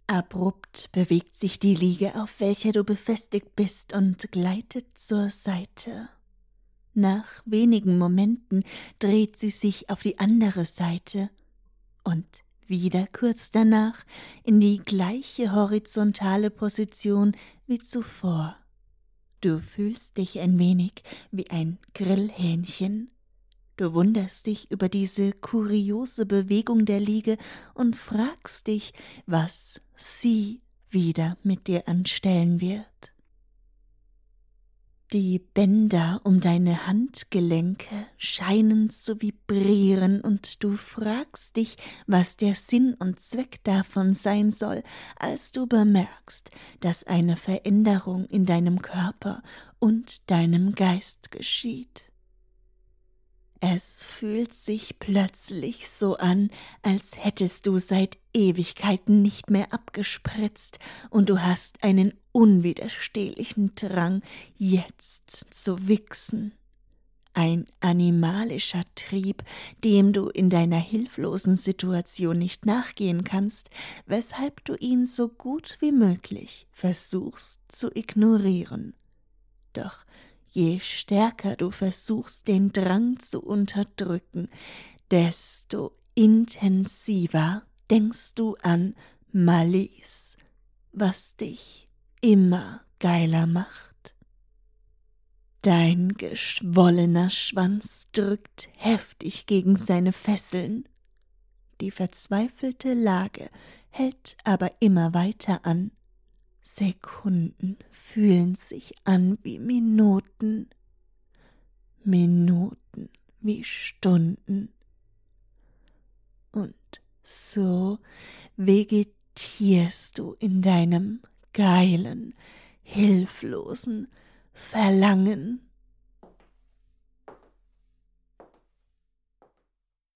Abrupt bewegt sich die Liege, auf welcher du befestigt bist, und gleitet zur Seite. Nach wenigen Momenten dreht sie sich auf die andere Seite und wieder kurz danach in die gleiche horizontale Position wie zuvor. Du fühlst dich ein wenig wie ein Grillhähnchen. Du wunderst dich über diese kuriose Bewegung der Liege und fragst dich, was sie wieder mit dir anstellen wird. Die Bänder um deine Handgelenke scheinen zu vibrieren, und du fragst dich, was der Sinn und Zweck davon sein soll, als du bemerkst, dass eine Veränderung in deinem Körper und deinem Geist geschieht. Es fühlt sich plötzlich so an, als hättest du seit Ewigkeiten nicht mehr abgespritzt, und du hast einen unwiderstehlichen Drang, jetzt zu wichsen. Ein animalischer Trieb, dem du in deiner hilflosen Situation nicht nachgehen kannst, weshalb du ihn so gut wie möglich versuchst zu ignorieren. Doch je stärker du versuchst, den Drang zu unterdrücken, desto intensiver denkst du an Malice, was dich immer geiler macht. Dein geschwollener Schwanz drückt heftig gegen seine Fesseln. Die verzweifelte Lage hält aber immer weiter an. Sekunden fühlen sich an wie Minuten, Minuten wie Stunden. Und so vegetierst du in deinem geilen, hilflosen Verlangen